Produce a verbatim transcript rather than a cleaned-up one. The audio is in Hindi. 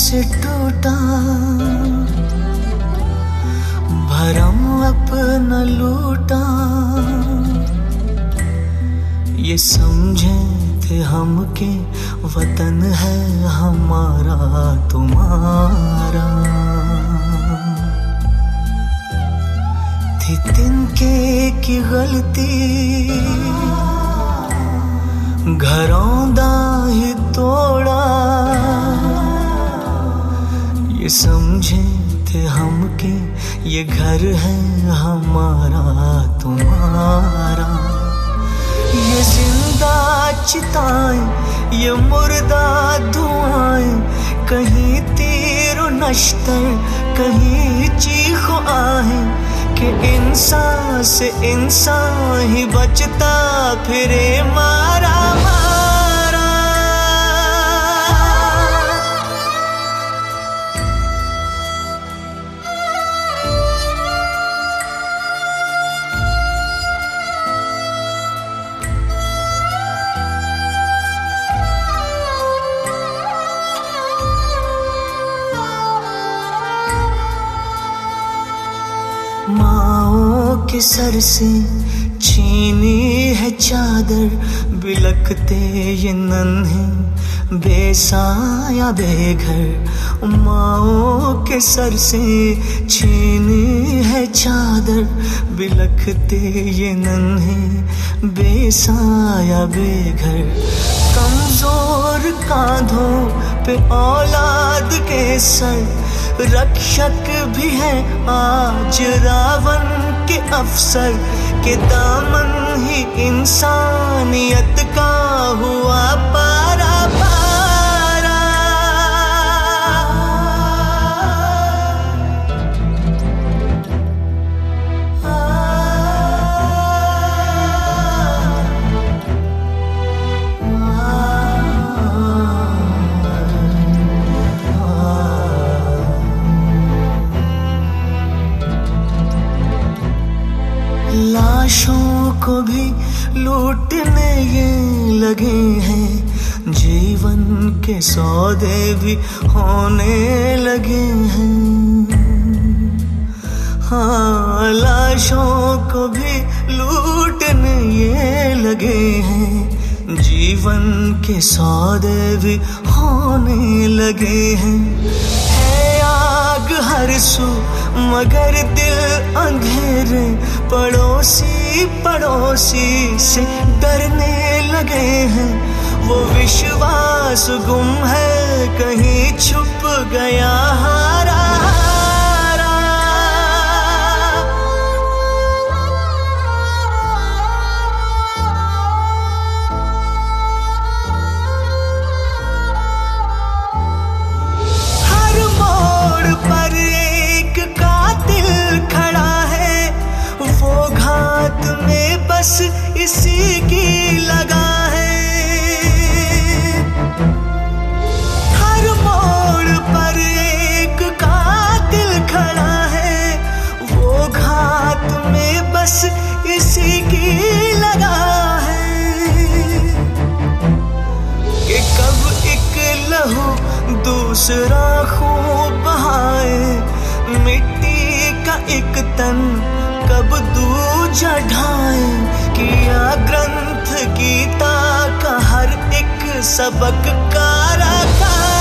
से टूटा, भरम अपना लूटा। ये समझे थे हम के वतन है हमारा तुम्हारा। थी तिनके की गलती, घरों दा ही तोड़ा। ये समझे थे हम के ये घर है हमारा तुम्हारा। ये जिंदा चिताएं ये मुर्दा धुआएं, कहीं तीर नश्तर कहीं चीखो आहें, कि इंसान से इंसान ही बचता फिरे मारा मारा। माओ के सर से छीनी है चादर, बिलखते ये नन्हे बेसाया बेघर। माओ के सर से छीनी है चादर, बिलखते ये नन्हे बेसाया बेघर। कमजोर कांधों पे औलाद के सर, रक्षक भी है आज रावण के अफसर। के दामन ही इंसानियत का हुआ पारा पारा। लाशों को भी लूटने ये लगे हैं, जीवन के सौदे भी होने लगे हैं। हाँ, लाशों को भी लूटने ये लगे हैं, जीवन के सौदे भी होने लगे हैं। है आग हर सू मगर दिल अंधेरे, पड़ोसी पड़ोसी से डरने लगे हैं। वो विश्वास गुम है कहीं छुप गया हारा हारा। हर मोड़ पर एक कातिल खड़ा है, वो घात में बस इसी की लगा है। हर मोड़ पर एक कातिल खड़ा है, वो घात में बस इसी की लगा है। कि कब एक लहू दूसरा खून बहाए, मिट्टी का एक तन कब दूजा ढाए। किया ग्रंथ गीता का हर एक सबक कारा कारा।